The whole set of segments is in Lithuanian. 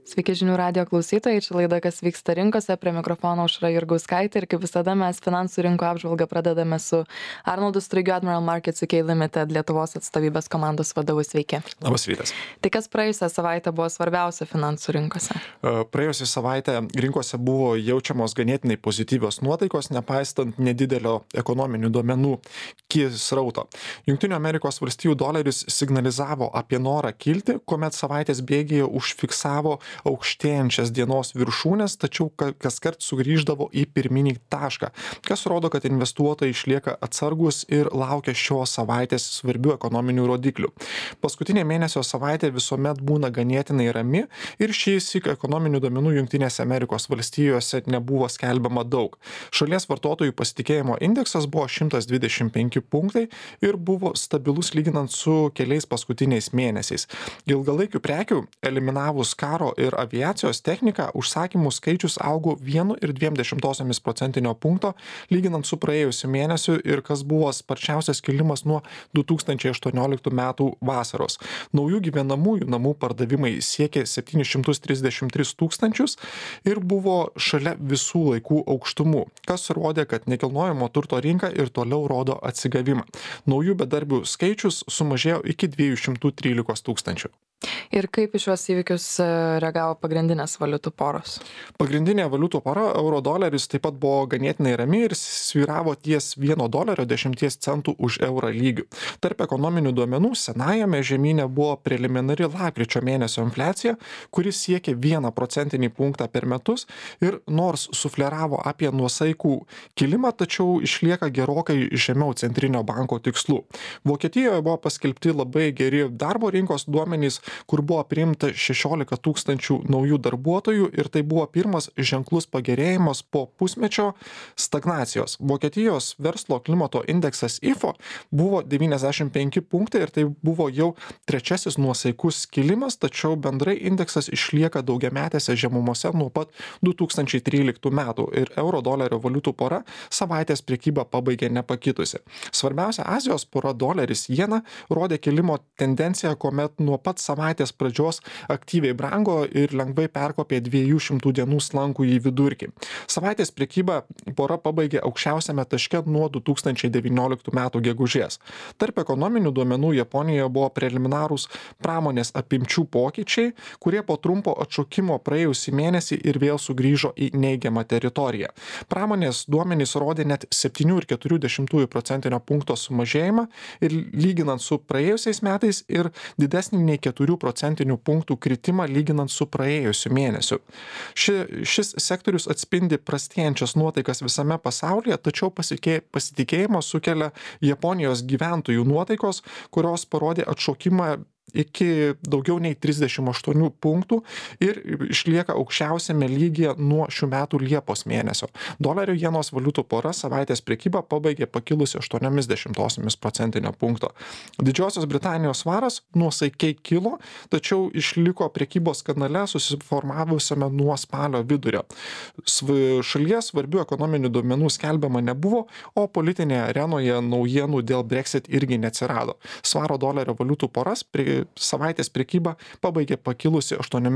Sveiki žinių radio klausytojai, čia laida Kas vyksta rinkose, prie mikrofono Aušra Jurgauskaitė ir kaip visada mes finansų rinko apžvalgą pradedame su Arnoldu Straigiu, Admiral Markets UK Limited Lietuvos atstovybės komandos vadovu. Sveiki. Labas rytas. Tai kas praėjusią savaitę buvo svarbiausia finansų rinkose? Praėjusią savaitę rinkose buvo jaučiamos ganėtinai pozityvios nuotaikos, nepaistant nedidelio ekonominių duomenų srauto. Jungtinių Amerikos valstijų doleris signalizavo apie norą kilti, kuomet savaitės bėgyje užfiksavo aukštėjančias dienos viršūnės, tačiau kaskart sugrįždavo į pirminį tašką, kas rodo, kad investuotojai išlieka atsargus ir laukia šios savaitės svarbių ekonominių rodiklių. Paskutinė mėnesio savaitė visuomet būna ganėtinai rami ir šįsyk ekonominių duomenų Jungtinėse Amerikos valstijose nebuvo skelbiama daug. Šalies vartotojų pasitikėjimo indeksas buvo 125 punktai ir buvo stabilus lyginant su keliais paskutiniais mėnesiais. Ilgalaikių prekių eliminavus karo ir aviacijos techniką užsakymų skaičius augo 1,2% punkto lyginant su praėjusiu mėnesiu ir kas buvo sparčiausias kilimas nuo 2018 metų vasaros. Naujų gyvenamųjų namų pardavimai siekė 733 tūkstančius ir buvo šalia visų laikų aukštumų, kas rodė, kad nekilnojamo turto rinka ir toliau rodo atsigavimą. Naujų bedarbių skaičius sumažėjo iki 213 tūkstančių. Ir kaip iš šios įvykius reagavo pagrindinės valiutų poros? Pagrindinė valiutų pora euro doleris taip pat buvo ganėtinai rami ir svyravo ties $1.10 už eurą lygių. Tarp ekonominių duomenų senajame žemyne buvo preliminari lapkričio mėnesio infliacija, kuris siekė 1 procentinį punktą per metus ir nors sufleravo apie nuosaikų kilimą, tačiau išlieka gerokai žemiau centrinio banko tikslų. Vokietijoje buvo paskelbti labai geri darbo rinkos duomenys, kur buvo priimta 16 tūkstančių naujų darbuotojų ir tai buvo pirmas ženklus pagerėjimas po pusmečio stagnacijos. Vokietijos verslo klimato indeksas IFO buvo 95 punktai ir tai buvo jau trečiasis nuosaikus kilimas, tačiau bendrai indeksas išlieka daugiametėse žemumose nuo pat 2013 metų ir euro dolerio valiutų pora savaitės prekybą pabaigė nepakitusi. Svarbiausia Azijos pora doleris jena rodė kilimo tendenciją, kuomet nuo pat savaitės pradžios aktyviai brango ir lengvai perkopė 200 dienų slankų į vidurkį. Savaitės prekyba pora pabaigė aukščiausiame taške nuo 2019 metų gegužės. Tarp ekonominių duomenų Japonijoje buvo preliminarūs pramonės apimčių pokyčiai, kurie po trumpo atšokimo praėjusį mėnesį ir vėl sugrįžo į neigiamą teritoriją. Pramonės duomenys rodė net 7,4% punkto sumažėjimą ir lyginant su praėjusiais metais ir didesnį nei 4% punktų kritimą lyginant su praėjusiu mėnesiu. Šis sektorius atspindi prastėjančias nuotaikas visame pasaulyje, tačiau pasitikėjimą sukelia Japonijos gyventojų nuotaikos, kurios parodė atšokimą iki daugiau nei 38 punktų ir išlieka aukščiausiame lygyje nuo šių metų Liepos mėnesio. Dolerio jenos valiutų pora savaitės prekybą pabaigė pakilusi 0,8% punkto. Didžiosios Britanijos svaras nuosaikiai kilo, tačiau išliko prekybos kanale susiformavusiame nuo spalio vidurio. Šalyje svarbių ekonominių duomenų skelbiama nebuvo, o politinėje arenoje naujienų dėl Brexit irgi neatsirado. Svaro dolerio valiutų poras savaitės prekyba pabaigė pakilusi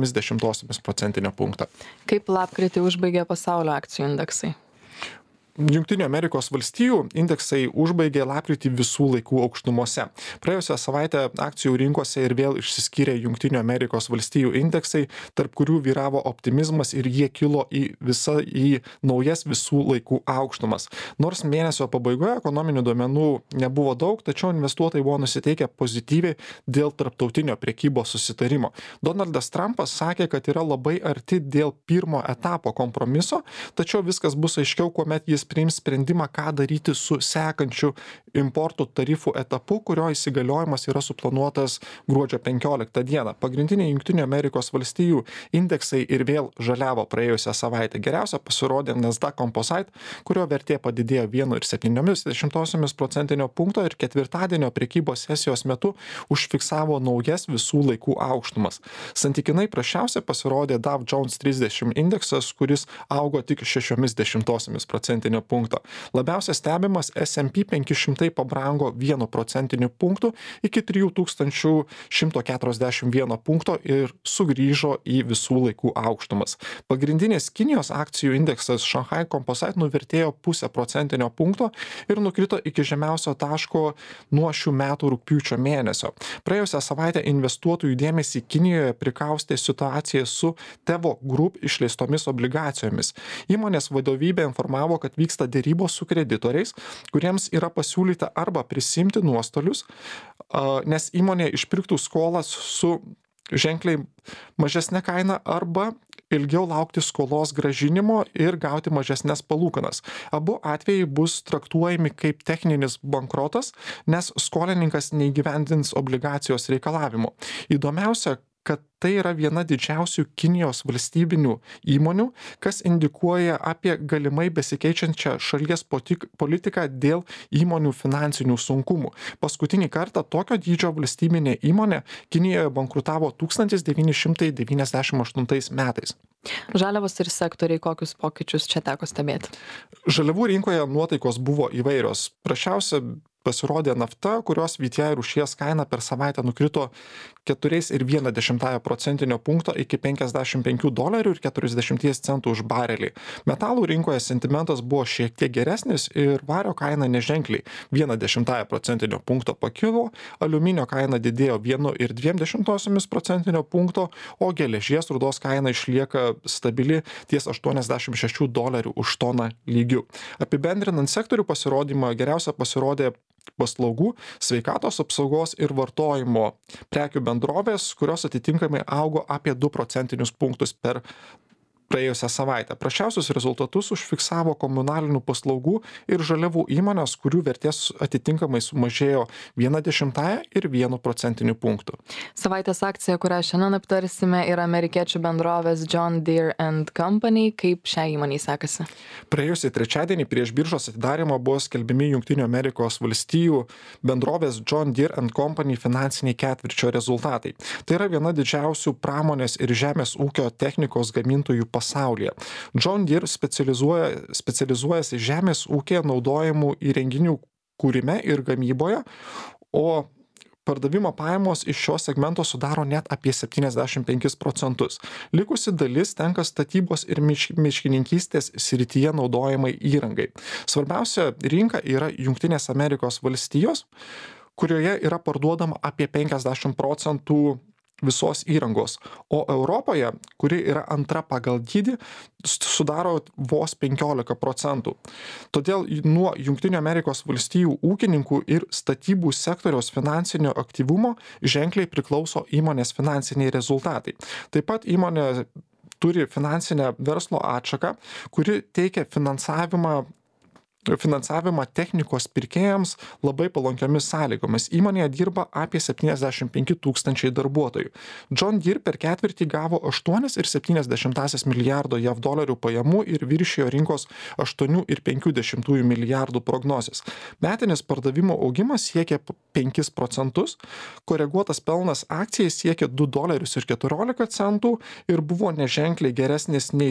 0,8% punktą. Kaip lapkritį užbaigė pasaulio akcijų indeksai? Jungtinių Amerikos valstijų indeksai užbaigė lapkritį visų laikų aukštumose. Praėjusią savaitę akcijų rinkose ir vėl išsiskyrė Jungtinių Amerikos valstijų indeksai, tarp kurių vyravo optimizmas ir jie kilo į naujas visų laikų aukštumas. Nors mėnesio pabaigoje ekonominių duomenų nebuvo daug, tačiau investuotojai buvo nusiteikę pozityviai dėl tarptautinio prekybos susitarimo. Donaldas Trumpas sakė, kad yra labai arti dėl pirmo etapo kompromiso, tačiau viskas bus aiškiau, kuomet jis priims sprendimą, ką daryti su sekančiu importų tarifų etapu, kurio įsigaliojimas yra suplanuotas gruodžio 15 dieną. Pagrindiniai Jungtinių Amerikos valstijų indeksai ir vėl žaliavo praėjusią savaitę. Geriausia pasirodė Nasdaq Composite, kurio vertė padidėjo 1,7% punkto ir ketvirtadienio prekybos sesijos metu užfiksavo naujas visų laikų aukštumas. Santykinai prasčiausia pasirodė Dow Jones 30 indeksas, kuris augo tik 0,6% procentinio punkto. Labiausiai stebimas S&P 500 pabrango 1 procentiniu punktu iki 3141 punkto ir sugrįžo į visų laikų aukštumas. Pagrindinės Kinijos akcijų indeksas Shanghai Composite nuvertėjo 0,5 procentinio punkto ir nukrito iki žemiausio taško nuo šių metų rugpjūčio mėnesio. Praėjusią savaitę investuotojų dėmesį Kinijoje prikaustė situacija su Tevo Group išleistomis obligacijomis. Įmonės vadovybė informavo, kad vyksta dėrybos su kreditoriais, kuriems yra pasiūlyta arba prisimti nuostolius, nes įmonė išpirktų skolas su ženkliai mažesnė kaina arba ilgiau laukti skolos grąžinimo ir gauti mažesnės palūkanas. Abu atvejai bus traktuojami kaip techninis bankrotas, nes skolininkas neįgyvendins obligacijos reikalavimų. Įdomiausia, kad tai yra viena didžiausių Kinijos valstybinių įmonių, kas indikuoja apie galimai besikeičiančią šalies politiką dėl įmonių finansinių sunkumų. Paskutinį kartą tokio dydžio valstybinė įmonė Kinijoje bankrutavo 1998 metais. Žaliavos ir sektoriai, kokius pokyčius čia teko stebėti? Žaliavų rinkoje nuotaikos buvo įvairios. Prasčiausia pasirodė nafta, kurios VTI rūšies kaina per savaitę nukrito 4,1 procentinio punkto iki $55.40 už barelį. Metalų rinkoje sentimentas buvo šiek tiek geresnis ir vario kaina neženkliai 0,1 procentinio punkto pakilo, aliuminio kaina didėjo 1,2 procentinio punkto, o geležies rūdos kaina išlieka stabili ties $86 už toną lygiu. Apibendrinant sektorių pasirodymą, geriausia pasirodė paslaugų, sveikatos apsaugos ir vartojimo prekių bendrovės, kurios atitinkamai augo apie 2 procentinius punktus per praėjusią savaitę. Prasčiausius rezultatus užfiksavo komunalinių paslaugų ir žaliavų įmonės, kurių vertės atitinkamai sumažėjo 0,1 ir 1 procentinių punktų. Savaitės akcija, kurią šiandien aptarsime, yra amerikiečių bendrovės John Deere & Company. Kaip šiai įmonei sekasi? Praėjusį trečiadienį prieš biržos atidarymą buvo skelbiami Jungtinių Amerikos valstijų bendrovės John Deere & Company finansiniai ketvirčio rezultatai. Tai yra viena didžiausių pramonės ir žemės ūkio technikos gamintojų pasaulyje. John Deere specializuojasi žemės ūkėje naudojamų įrenginių kūrime ir gamyboje, o pardavimo pajamos iš šio segmento sudaro net apie 75%. Likusi dalis tenka statybos ir miškininkystės srityje naudojamai įrangai. Svarbiausia rinka yra Jungtinės Amerikos valstijos, kurioje yra parduodama apie 50% visos įrangos, o Europoje, kuri yra antra pagal dydį, sudaro vos 15%. Todėl nuo Jungtinių Amerikos valstijų ūkininkų ir statybų sektoriaus finansinio aktyvumo ženkliai priklauso įmonės finansiniai rezultatai. Taip pat įmonė turi finansinę verslo atšaką, kuri teikia finansavimą technikos pirkėjams labai palankiomis sąlygomis. Įmonėje dirba apie 75 000 darbuotojų. John Deere per ketvirtį gavo 8,7 milijardo JAV dolerių pajamų ir viršijo rinkos 8,5 milijardų prognozes. Metinis pardavimo augimas siekia 5%, koreguotas pelnas akcijai siekia $2,14 ir buvo neženkliai geresnis nei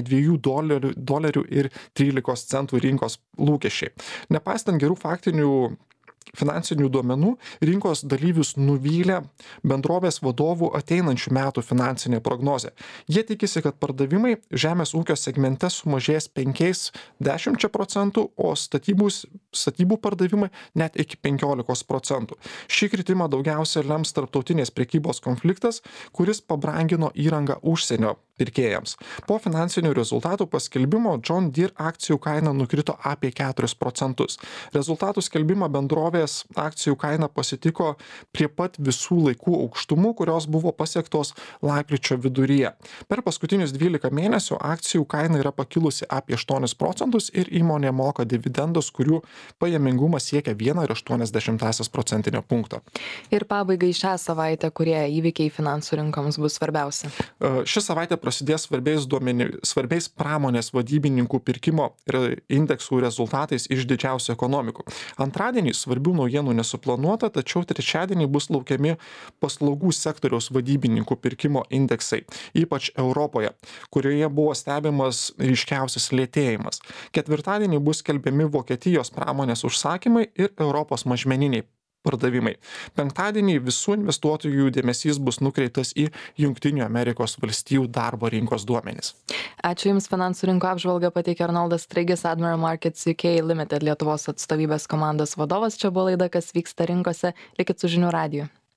$2,13 rinkos lūkesčiai. Nepaisant gerų faktinių finansinių duomenų, rinkos dalyvius nuvylė bendrovės vadovų ateinančių metų finansinė prognozė. Jie tikisi, kad pardavimai žemės ūkio segmente sumažės 5–10%, o statybų pardavimai net iki 15%. Šį kritimą daugiausia lems tarptautinės prekybos konfliktas, kuris pabrangino įrangą užsienio pirkėjams. Po finansinių rezultatų paskelbimo John Deere akcijų kaina nukrito apie 4%. Rezultatų skelbimą bendrovės akcijų kaina pasitiko prie pat visų laikų aukštumų, kurios buvo pasiektos lapkričio viduryje. Per paskutinius 12 mėnesių akcijų kaina yra pakilusi apie 8% ir įmonė moka dividendus, kurių pajamingumas siekia 1,8 procentinio punkto. Ir pabaigai šią savaitę, kurie įvykiai finansų rinkoms bus svarbiausi? Ši savaitė prasidės svarbiais pramonės vadybininkų pirkimo ir indeksų rezultatais iš didžiausių ekonomikų. Antradienį svarbių naujienų nesuplanuota, tačiau trečiadienį bus laukiami paslaugų sektoriaus vadybininkų pirkimo indeksai, ypač Europoje, kurioje buvo stebimas ryškiausias lėtėjimas. Ketvirtadienį bus skelbiami Vokietijos pramonės užsakymai ir Europos mažmeniniai pardavimai. Penktadienį visų investuotojų dėmesys bus nukreiptas į Jungtinių Amerikos valstijų darbo rinkos duomenis. Ačiū Jums, finansų rinkų apžvalgą pateikė Arnoldas Straigis, Admiral Markets UK Limited Lietuvos atstovybės komandos vadovas. Čia buvo laida Kas vyksta rinkose. Likit su žinių radiju.